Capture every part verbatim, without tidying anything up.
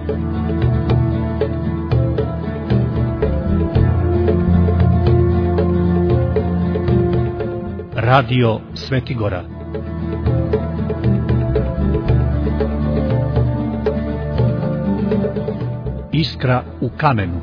Radio Sveti Gora. Iskra u kamenu.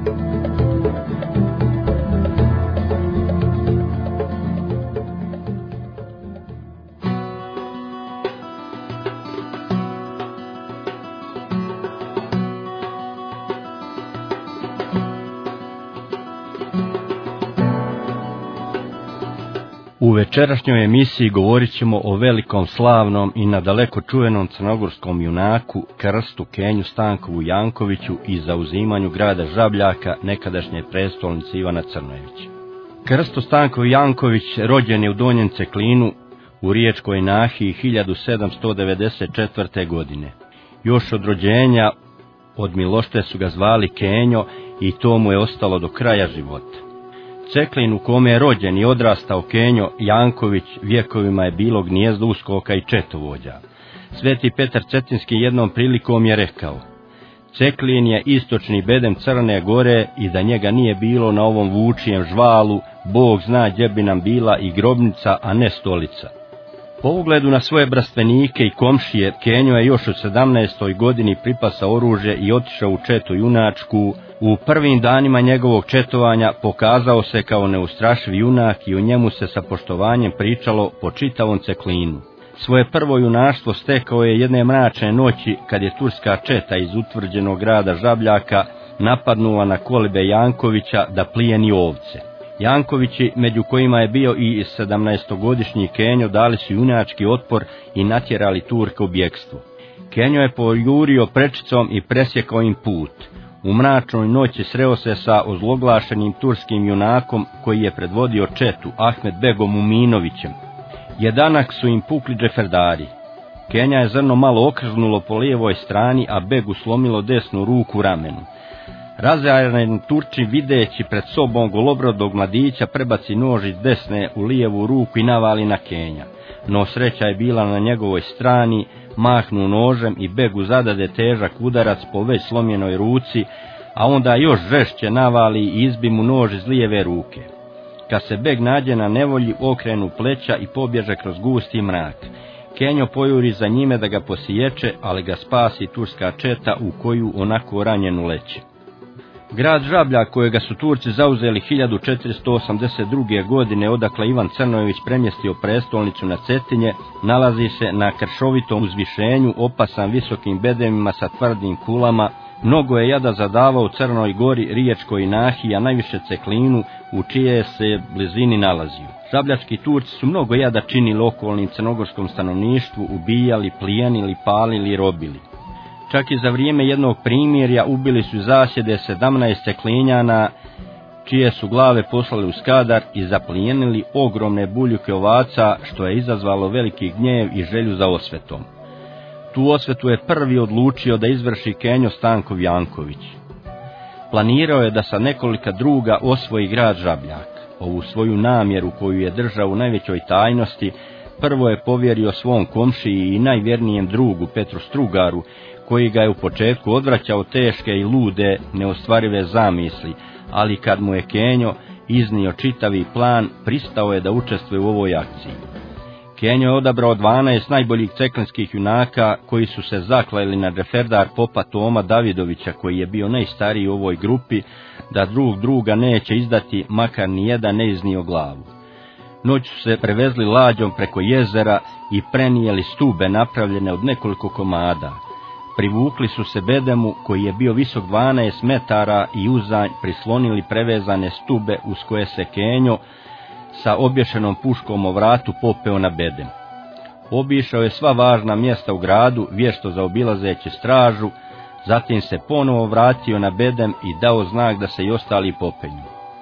U večerašnjoj emisiji govorit ćemo o velikom, slavnom i nadaleko čuvenom crnogorskom junaku Krstu Kenju Stankovu Jankoviću i zauzimanju grada Žabljaka, nekadašnje prestolnice Ivana Crnojevića. Krsto Stankov Janković rođen je u Donjem Ceklinu u Riječkoj nahiji hiljadu sedamsto devedeset četvrte. godine. Još od rođenja od Milošte su ga zvali Kenjo i to mu je ostalo do kraja života. Ceklin u kome je rođen i odrastao Kenjo Janković vjekovima je bilo gnijezdo uskoka i četovođa. Sveti Petar Cetinski jednom prilikom je rekao: Ceklin je istočni bedem Crne Gore i da njega nije bilo na ovom vučijem žvalu, Bog zna gdje bi nam bila i grobnica, a ne stolica. Po ugledu na svoje brastvenike i komšije, Kenjo je još u sedamnaestoj godini pripasao oružje i otišao u četu junačku. U prvim danima njegovog četovanja pokazao se kao neustrašiv junak i o njemu se sa poštovanjem pričalo po čitavom Ceklinu. Svoje prvo junaštvo stekao je jedne mračne noći kad je turska četa iz utvrđenog grada Žabljaka napadnula na kolibe Jankovića da plijeni ovce. Jankovići, među kojima je bio i sedamnaestogodišnji Kenjo, dali su junački otpor i natjerali Turke u bjekstvo. Kenjo je pojurio prečicom i presjekao im put. U mračnoj noći sreo se sa ozloglašenim turskim junakom koji je predvodio četu, Ahmed Begom Uminovićem. Jedanak su im pukli džeferdari. Kenja je zrno malo okrznulo po lijevoj strani, a Begu slomilo desnu ruku u ramenu. Razjareni Turči, videći pred sobom golobrodog mladića, prebaci nož iz desne u lijevu ruku i navali na Kenja. No sreća je bila na njegovoj strani, mahnu nožem i Begu zadade težak udarac po već slomljenoj ruci, a onda još žešće navali i izbi mu nož iz lijeve ruke. Kad se Beg nađe na nevolji, okrenu pleća i pobježe kroz gusti mrak. Kenjo pojuri za njime da ga posiječe, ali ga spasi turska četa u koju onako ranjenu leće. Grad Žabljak, kojega su Turci zauzeli hiljadu četiristo osamdeset druge. godine, odakle Ivan Crnojević premjestio prestolnicu na Cetinje, nalazi se na kršovitom uzvišenju, opasan visokim bedemima sa tvrdim kulama. Mnogo je jada zadavao u Crnoj Gori, Riječkoj nahiji, a najviše Ceklinu, u čije se blizini nalazio. Žabljački Turci su mnogo jada činili okolnim crnogorskom stanovništvu, ubijali, plijenili, palili i robili. Čak i za vrijeme jednog primirja ubili su zasjede sedamnaest Ceklinjana, čije su glave poslali u Skadar i zaplijenili ogromne buljuke ovaca, što je izazvalo veliki gnjev i želju za osvetom. Tu osvetu je prvi odlučio da izvrši Kenjo Stankov Janković. Planirao je da sa nekolika druga osvoji grad Žabljak. Ovu svoju namjeru, koju je držao u najvećoj tajnosti, prvo je povjerio svom komšiji i najvjernijem drugu Petru Strugaru, koji ga je u početku odvraćao teške i lude, neostvarive zamisli, ali kad mu je Kenjo iznio čitavi plan, pristao je da učestvuje u ovoj akciji. Kenjo je odabrao dvanaest najboljih ceklinskih junaka koji su se zakleli na džeferdar popa Toma Davidovića, koji je bio najstariji u ovoj grupi, da drug druga neće izdati, makar ni jedan ne iznio glavu. Noć su se prevezli lađom preko jezera i prenijeli stube napravljene od nekoliko komada. Privukli su se bedemu koji je bio visok dvanaest metara i uzanj prislonili prevezane stube uz koje se Kenjo sa obješenom puškom o vratu popeo na bedem. Obišao je sva važna mjesta u gradu, vješto zaobilazeći stražu, zatim se ponovo vratio na bedem i dao znak da se i ostali popenju.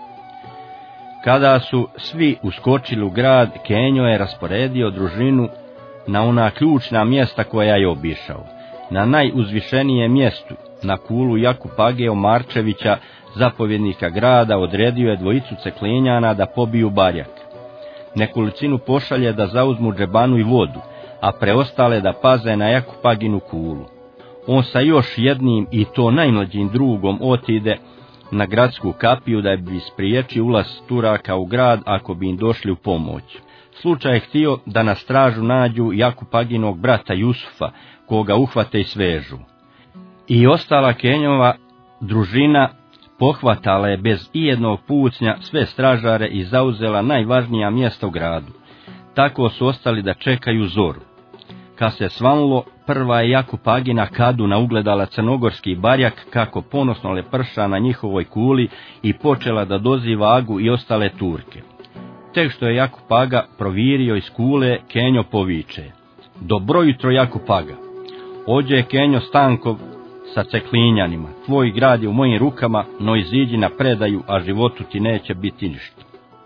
Kada su svi uskočili u grad, Kenjo je rasporedio družinu na ona ključna mjesta koja je obišao. Na najuzvišenijem mjestu, na kulu Jakupa Ageo Marčevića, zapovjednika grada, odredio je dvojicu Ceklinjana da pobiju barjak. Nekolicinu pošalje da zauzmu džebanu i vodu, a preostale da paze na Jakupaginu kulu. on sa još jednim i to najmlađim drugom otide na gradsku kapiju da bi spriječio ulaz Turaka u grad ako bi im došli u pomoć. Slučaj je htio da na stražu nađu Jakupaginog brata Jusufa, koga uhvate i svežu. I ostala Kenjova družina pohvatala je bez ijednog pucnja sve stražare i zauzela najvažnija mjesta u gradu. Tako su ostali da čekaju zoru. Kad se svanulo, prva je Jakupagina Kaduna ugledala crnogorski barjak kako ponosno leprša na njihovoj kuli i počela da doziva Agu i ostale Turke. Tek što je Jakupaga provirio iz kule, Kenjo poviče: dobro jutro, Jakupaga. Ođe je Kenjo Stankov sa Ceklinjanima, tvoj grad je u mojim rukama, no iziđi na predaju, a životu ti neće biti ništa.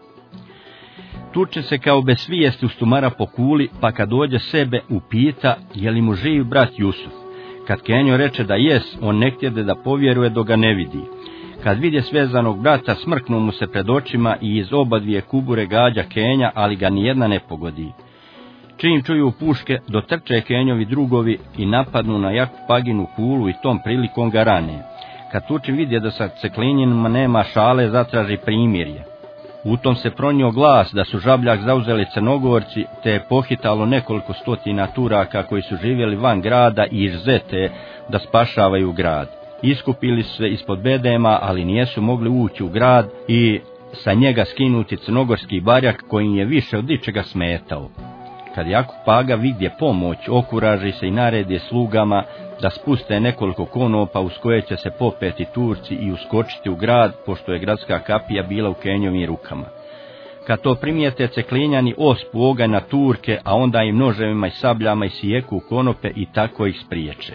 Tuče se kao bez svijesti ustumara po kuli, pa kad dođe sebe upita je li mu živ brat Jusuf. Kad Kenjo reče da jes, on ne htjede da povjeruje dok ga ne vidi. Kad vidje svezanog brata, smrknu mu se pred očima i iz oba dvije kubure gađa Kenja, ali ga nijedna ne pogodi. Čim čuju puške, dotrče Kenjovi drugovi i napadnu na Jakupaginu kulu i tom prilikom ga rane. Kad Tučin vidje da sa Ceklinjanima nema šale, zatraži primirje. U tom se pronio glas da su Žabljak zauzeli Crnogorci, te je pohitalo nekoliko stotina Turaka koji su živjeli van grada i izzete da spašavaju grad. Iskupili su se ispod bedema, ali nijesu mogli ući u grad i sa njega skinuti crnogorski barjak koji je više od ičega smetao. Kad Jakupaga vidje pomoć, okuraži se i naredi slugama da spuste nekoliko konopa uz koje će se popeti Turci i uskočiti u grad, pošto je gradska kapija bila u Kenjovim rukama. Kad to primijete, Ceklinjani ospu oganj na Turke, a onda im noževima i sabljama isijeku konope i tako ih spriječe.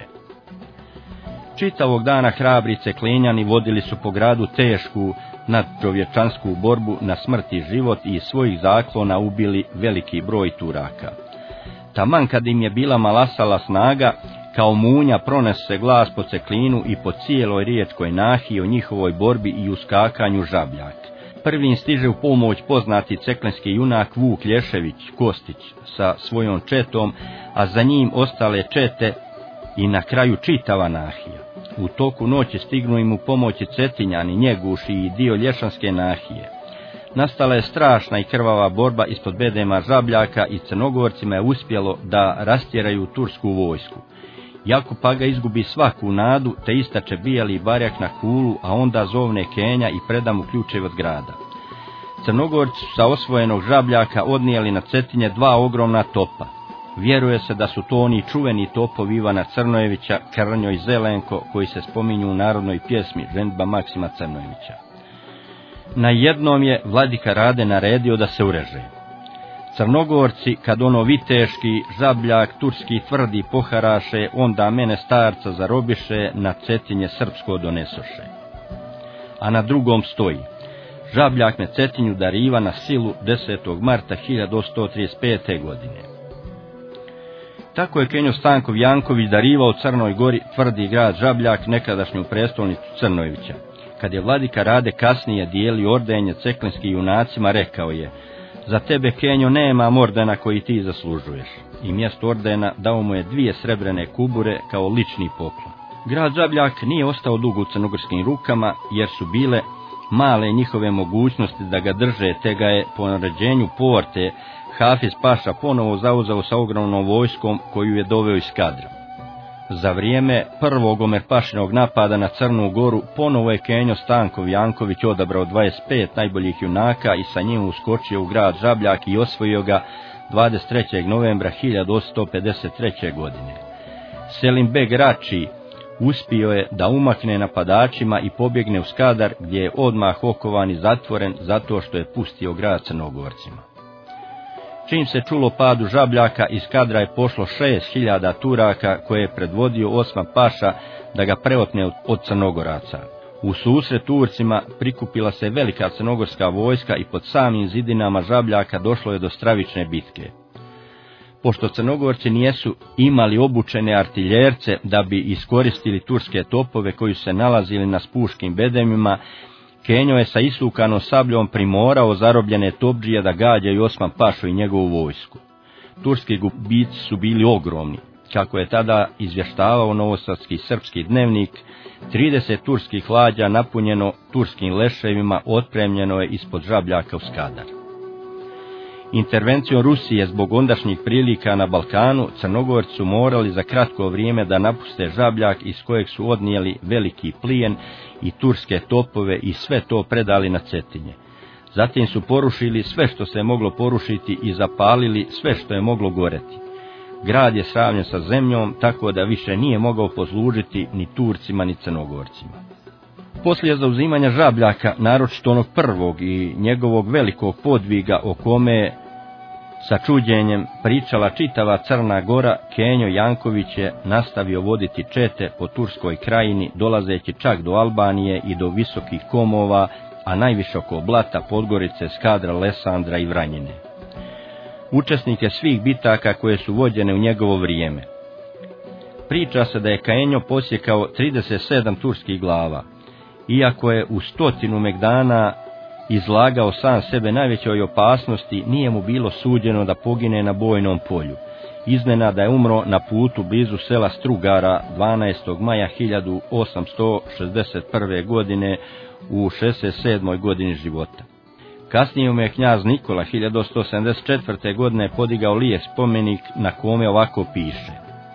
Čitavog dana hrabri Ceklinjani vodili su po gradu tešku nadčovječansku borbu na smrt i život i iz svojih zaklona ubili veliki broj Turaka. Taman kad im je bila malasala snaga, kao munja pronese se glas po Ceklinu i po cijeloj riječkoj nahiji o njihovoj borbi i uskakanju Žabljak. Prvim stiže u pomoć poznati ceklinski junak Vuk Lješević Kostić sa svojom četom, a za njim ostale čete i na kraju čitava nahija. U toku noći stignu im u pomoći Cetinjani, Njeguši i dio Lješanske nahije. Nastala je strašna i krvava borba ispod bedema Žabljaka i Crnogorcima je uspjelo da rastjeraju tursku vojsku. Jakupaga izgubi svaku nadu, te istače bijeli barjak na kulu, a onda zovne Kenja i preda mu ključevi od grada. Crnogorci su sa osvojenog Žabljaka odnijeli na Cetinje dva ogromna topa. Vjeruje se da su to oni čuveni topovi Ivana Crnojevića, Krnjo i Zelenko, koji se spominju u narodnoj pjesmi Ženidba Maksima Crnojevića. Na jednom je vladika Rade naredio da se ureže. Crnogorci, kad ono viteški, Žabljak, turski tvrdi poharaše, onda mene starca zarobiše, na Cetinje srpsko donesoše. A na drugom stoji: Žabljak me Cetinju dariva na silu desetog marta hiljadu sto trideset pete. godine. Tako je Kenjo Stankov Janković darivao Crnoj Gori tvrdi grad Žabljak, nekadašnju prestolnicu Crnojevića. Kad je vladika Rade kasnije dijelio ordenje ceklinskim junacima, rekao je: za tebe, Kenjo, nema ordena koji ti zaslužuješ. I mjesto ordena dao mu je dvije srebrene kubure kao lični poklon. Grad Žabljak nije ostao dugo u crnogorskim rukama, jer su bile male njihove mogućnosti da ga drže, te ga je po naređenju Porte Hafiz Paša ponovo zauzeo sa ogromnom vojskom koju je doveo iz Skadra. Za vrijeme prvog Omerpašinog napada na Crnu Goru ponovo je Kenjo Stankov Janković odabrao dvadeset pet najboljih junaka i sa njim uskočio u grad Žabljak i osvojio ga dvadeset trećeg novembra hiljadu sto pedeset treće. godine. Selim Beg Rači uspio je da umakne napadačima i pobjegne u Skadar, gdje je odmah okovan i zatvoren zato što je pustio grad Crnogorcima. Čim se čulo padu Žabljaka, iz Skadra je pošlo šest hiljada Turaka koje je predvodio Osman Paša da ga preotne od Crnogoraca. U susret Turcima prikupila se velika crnogorska vojska i pod samim zidinama Žabljaka došlo je do stravične bitke. Pošto Crnogorci nijesu imali obučene artiljerce da bi iskoristili turske topove koji su se nalazili na spuškim bedemima, Kenjo je sa isukanom sabljom primorao zarobljene topdžije da gađaju Osman Pašu i njegovu vojsku. Turski gubici su bili ogromni. kako je tada izvještavao novosadski srpski dnevnik, trideset turskih lađa napunjeno turskim leševima otpremljeno je ispod Žabljaka u Skadar. Intervencijom Rusije zbog ondašnjih prilika na Balkanu, Crnogorci su morali za kratko vrijeme da napuste Žabljak iz kojeg su odnijeli veliki plijen i turske topove i sve to predali na Cetinje. Zatim su porušili sve što se moglo porušiti i zapalili sve što je moglo goreti. Grad je sravnjen sa zemljom, tako da više nije mogao poslužiti ni Turcima ni Crnogorcima. Poslije zauzimanja Žabljaka, naročito onog prvog i njegovog velikog podviga o kome sa čuđenjem pričala čitava Crna Gora, Kenjo Janković je nastavio voditi čete po Turskoj krajini, dolazeći čak do Albanije i do visokih Komova, a najviše oko Blata, Podgorice, Skadra, Lesandra i Vranjine. Učesnik je svih bitaka koje su vođene u njegovo vrijeme. Priča se da je Kenjo posjekao trideset sedam turskih glava. Iako je u stotinu megdana izlagao sam sebe najvećoj opasnosti, nije mu bilo suđeno da pogine na bojnom polju. Iznenada je umro na putu blizu sela Strugara dvanaestog maja hiljadu osamsto šezdeset prve. godine u šezdeset sedmoj godini života. Kasnije mu je knjaz Nikola hiljadu osamsto sedamdeset četvrte. godine podigao lijep spomenik na kome ovako piše: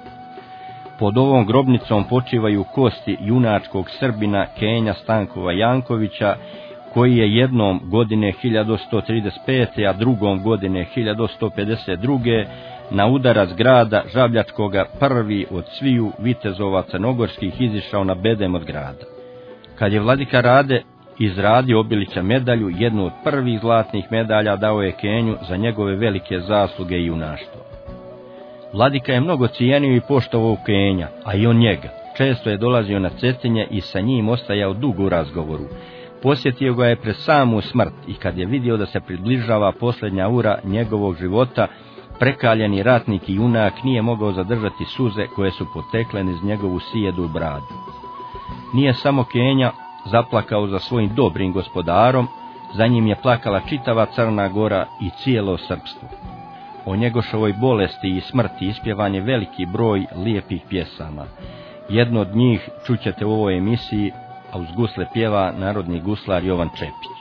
pod ovom grobnicom počivaju kosti junačkog Srbina Kenja Stankova Jankovića, koji je jednom godine hiljadu osamsto trideset pete. a drugom godine hiljadu osamsto pedeset druge. na udarac grada Žabljačkoga prvi od sviju vitezova crnogorskih izišao na bedem od grada. Kad je vladika Rade izradio Obilića medalju, jednu od prvih zlatnih medalja dao je Kenju za njegove velike zasluge i junaštvo. Vladika je mnogo cijenio i poštovao Kenja, a i on njega. Često je dolazio na Cetinje i sa njim ostajao dugo u razgovoru. Posjetio ga je pred samu smrt i kad je vidio da se približava posljednja ura njegovog života, prekaljeni ratnik i junak nije mogao zadržati suze koje su potekle niz njegovu sijedu bradu. Nije samo Kenja zaplakao za svojim dobrim gospodarom, za njim je plakala čitava Crna Gora i cijelo srpstvo. O Njegoševoj bolesti i smrti ispjevan je veliki broj lijepih pjesama. Jedno od njih čućete u ovoj emisiji, a uz gusle pjeva narodni guslar Jovan Čepić.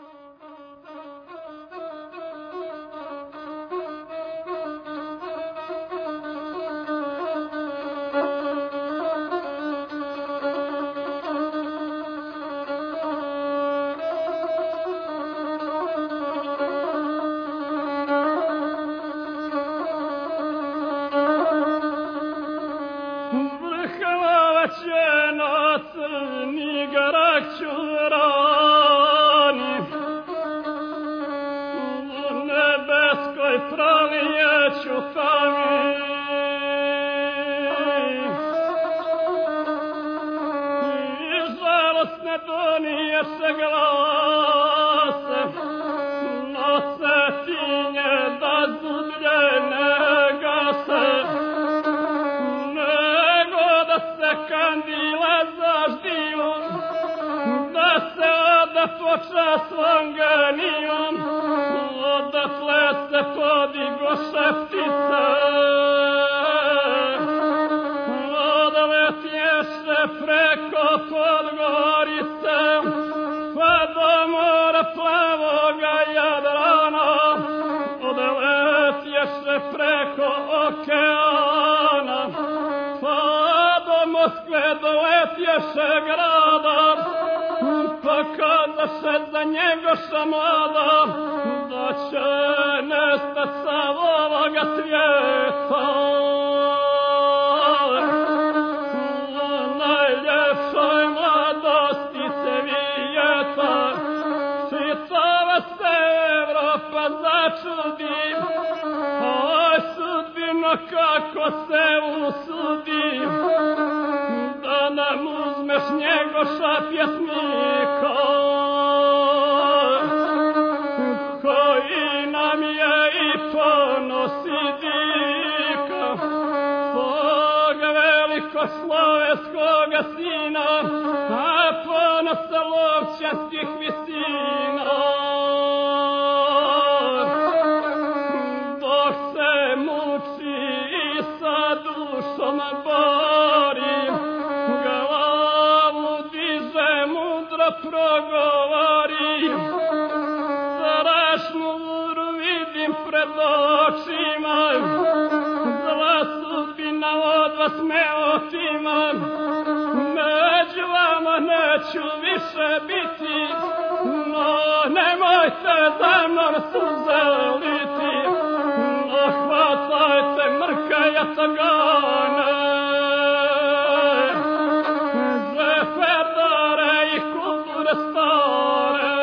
Kako se usudim da nam uzmeš Njegoša pjesnika, koji nam je i ponos i dika, svog velikoslovenskoga sina, a ponosa lovčanskih visina. Dok se muči sa dušom gori, glavu diže mudro progovori, strašnu vuru vidim pred očima, zla sudbina od vas me otima, među vama neću više biti, no nemojte za mnom suze liti, no hvatajte mrka jatagane, zeferdare i kulture stare,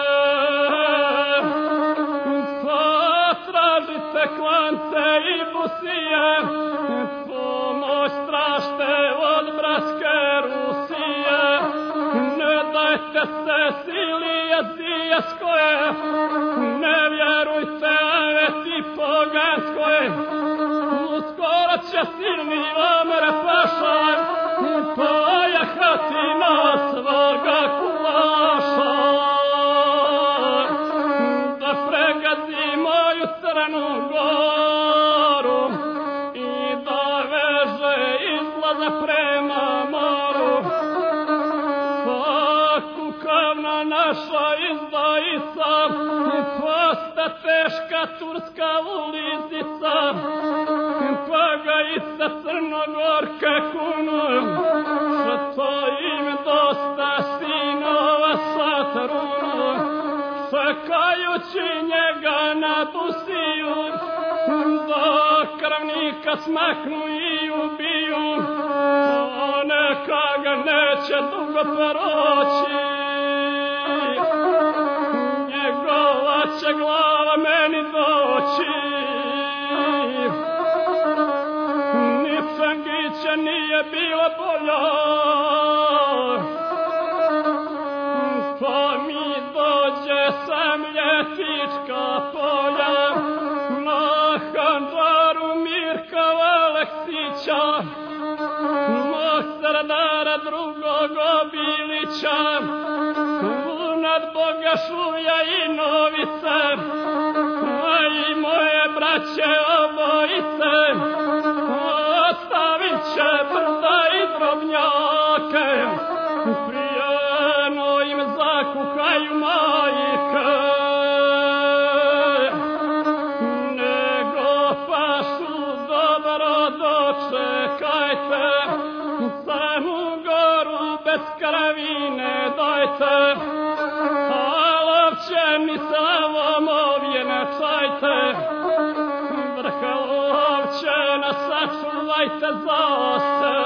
potražite klance i busije, pomoć tražte od bratske Rusije, ne dajte se sili jazijaskoj, ne vjerujte aveti poganskoj, uskoro će silni Omer paša pojahati na svoga kulaša, da pregazi moju Crnu Goru i da veže izlaza prema moru. Kukavna naša izdajica, posta teška turska ulizica, pa ga i sa Crnogorke kunu, što im dosta sinova satrunu, čekajući njega na busiju, do krvnika smaknu i ubiju, neka ga neće dugo proći, njegova će glava meni doći, ni Cangića nije bila bolja, pa mi dođe sam ljetička polja, na handžaru Mirka Aleksića, mog srdara drugog Obilića, unad Boga Šuja i Novice, a i moje braće obojice, ostavit će brda i drobnjake, prijeno im zakuhaju majke, nego pašu dobro dočekajte, Crnu Goru bez kravine dajte, a lovčeni slavom ovjenečajte, vrh lovčena sačuvajte za se,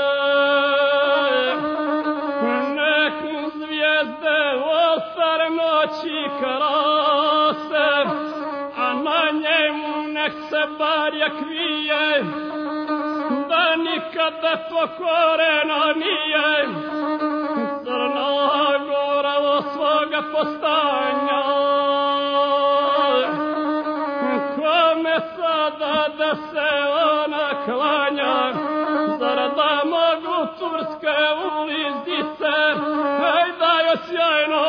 nek zvijezde oltar noći krase, a na njemu nek se barjak vije, da nikada pokorena nije Crna Gora od svoga postanja. Kome sada da se ona klanja, zar da mogu turske ulizdice, ej da joj sjajno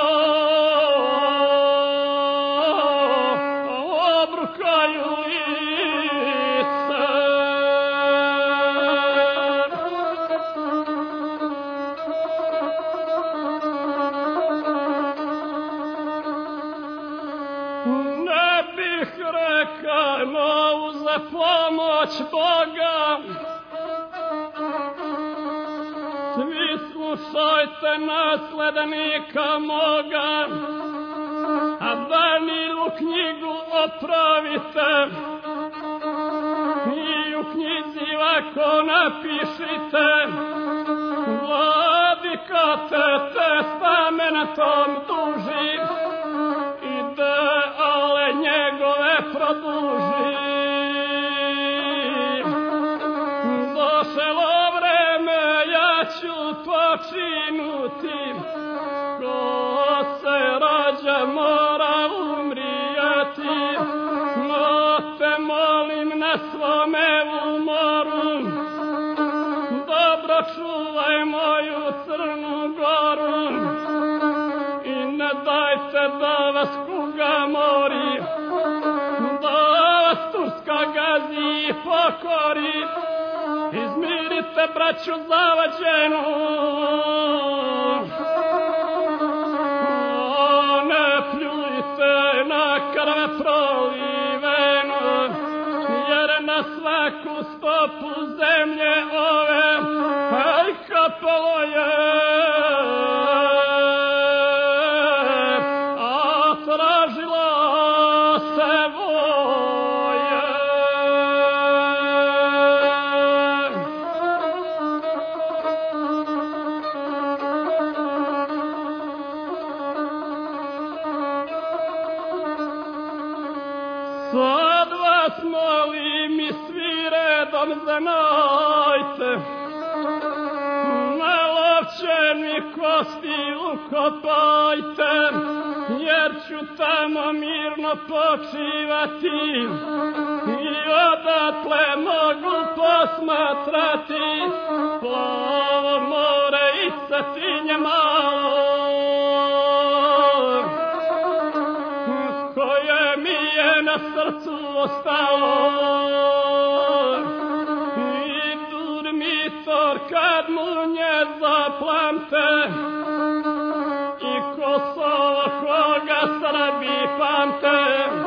obrukaju lice. Ne bih rekao za pomoć Boga, svi slušajte naslednika moga, a Danilu knjigu opravite i u knjizi ovako napišite, vladika te testamentom duži, ideale njegove produži. Došlo vreme, ja ću počinuti, ko se rađa mora umrijeti, no te molim na svome umoru, dobro čuvaj moju Crnu Goru i ne dajte da vas kuga mori, da vas Turska gazi i pokori, izmiri volite braću zavađenu, ne pljujte na krve prolivenu, jer na svaku stopu zemlje ove aj kapalo je, a tražila se voje. Sad vas molim i svi redom znajte, na lovčeni kosti ukopajte, jer ću tamo mirno počivati i odatle mogu posmatrati plavo more i Cetinje malo, koje mi je na srcu ostalo. I Durmitor kad mu nje zaplamte, i Kosovo koga Srbi pamte,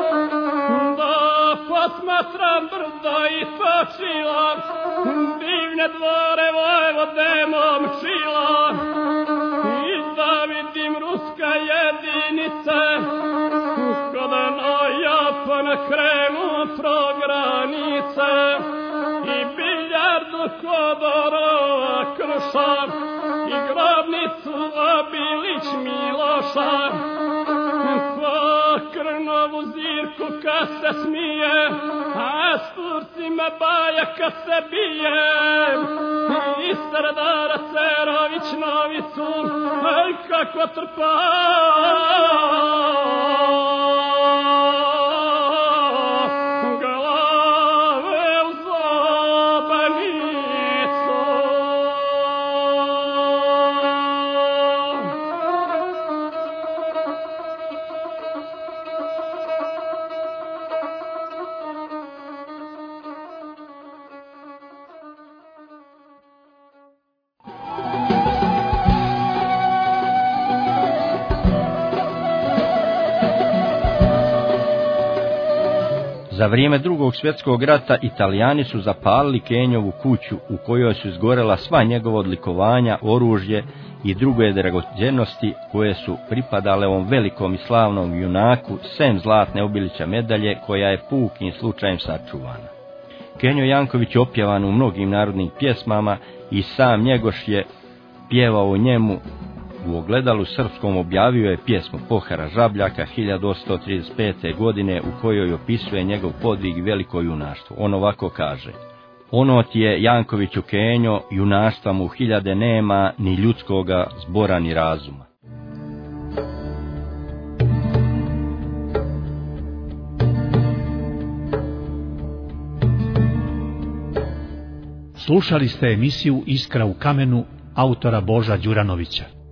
da posmatram brdo i točila, divne dvore Vojvode momčila, i da vidim ruska jedinice, kada nojapana krenu pro granice, i biljardu kod Orova Kruša, i grobnicu Obilić Miloša, po Krnovu zirku kad se smije, a s Turcima Baja kad se bije, i Serdara Cerović Novicu, aj kako trpa. Za vrijeme Drugog svjetskog rata Italijani su zapalili Kenjovu kuću u kojoj su izgorela sva njegova odlikovanja, oružje i druge dragoćenosti koje su pripadale ovom velikom i slavnom junaku, sem zlatne Obilića medalje koja je pukim slučajem sačuvana. Kenjo Janković je opjevan u mnogim narodnim pjesmama i sam Njegoš je pjevao o njemu. U Ogledalu srpskom objavio je pjesmu Pohara Žabljaka hiljadu osamsto trideset pete. godine u kojoj opisuje njegov podvig i veliko junaštvo. On ovako kaže: ono ti je Jankoviću Kenjo, junaštva mu hiljade nema, ni ljudskoga zbora ni razuma. Slušali ste emisiju Iskra u kamenu autora Boža Đuranovića.